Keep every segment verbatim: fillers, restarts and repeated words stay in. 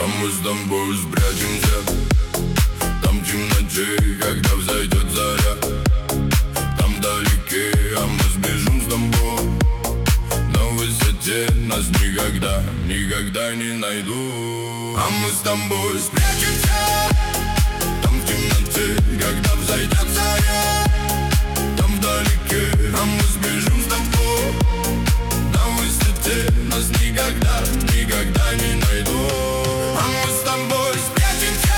А мы с тобой спрячемся там в темноте, когда взойдет заря. Там вдалеке, а мы сбежим с тобой. На высоте нас никогда, никогда не найдут. А мы с тобой спрячемся там в темноте, когда взойдет заря. Там вдалеке, а мы сбежим с тобой. На высоте нас никогда, никогда не найдут. А мы с тобой спрячемся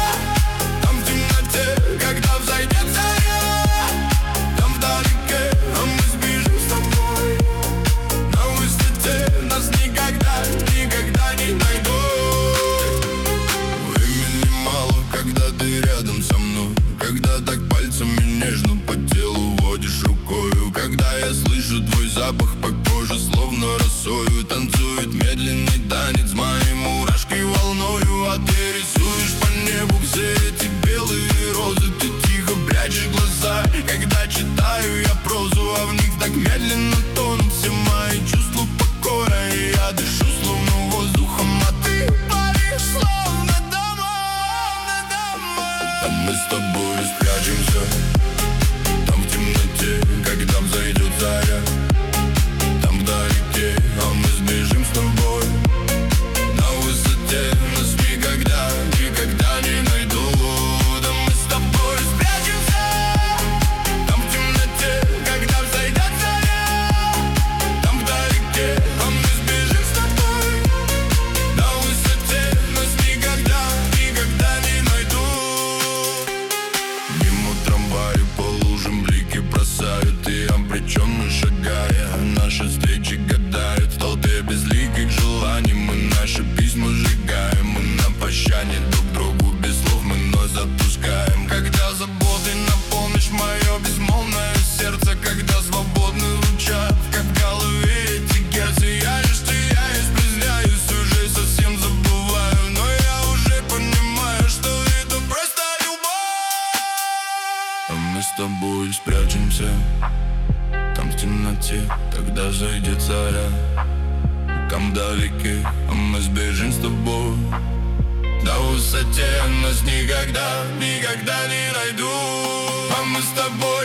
там в темноте, когда взойдет заря. Там вдалеке, а мы сбежим с тобой. На высоте нас никогда, никогда не найдут. Времени мало, когда ты рядом со мной, когда так пальцами нежно по телу водишь рукою, когда я слышу твой запах по коже, словно росою. Танцует медленный танец, мои мурашки волною. А ты рисуешь по небу все эти белые розы. Ты тихо прячешь глаза, когда читаю я прозу, а в них так медленно тонут все мои чувства покоя. И я дышу словно воздухом, а ты паришь словно домой, домой. А мы с тобой спрячемся там в темноте, когда взойдет заря. Там вдалеке, а мы сбежим с тобой. На высоте нас никогда, никогда не найдут. А мы с тобой спрячемся там в темноте, когда взойдет заря. Там вдалеке, а мы сбежим с тобой. На высоте нас никогда, никогда не найдут. Мимо трамвая по лужам блики бросают, и обреченно шагая, наши встречи гадают в толпе безликих желаний. Мы наши письма сжигаем, мы на прощание друг другу без слов мы вновь запускаем. Когда заботой наполнишь мое безмолвное сердце, когда свободно звучат, как в голове эти герцы. Я лишь теряюсь, признаюсь, уже совсем забываю, но я уже понимаю, что это просто любовь. А мы с тобой спрячемся там в темноте, когда зайдет заря. Там вдалеке, а мы сбежим с тобой. На высоте нас никогда, никогда не найдут. А мы с тобой